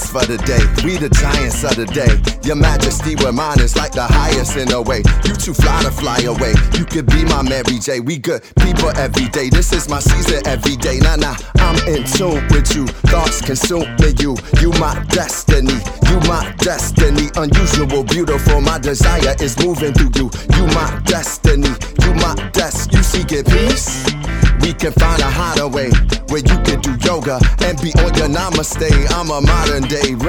giants for the day. We the giants of the day. Your majesty, where mine is like the highest in a way. You too fly to fly away. You could be my Mary J. We good people every day. This is my season every day. Nah, I'm in tune with you. Thoughts consuming you. You my destiny. You my destiny. Unusual, beautiful. My desire is moving through you. You my destiny. You my you seeking peace? We can find a hideaway where you can do yoga and be on your namaste. I'm a modern day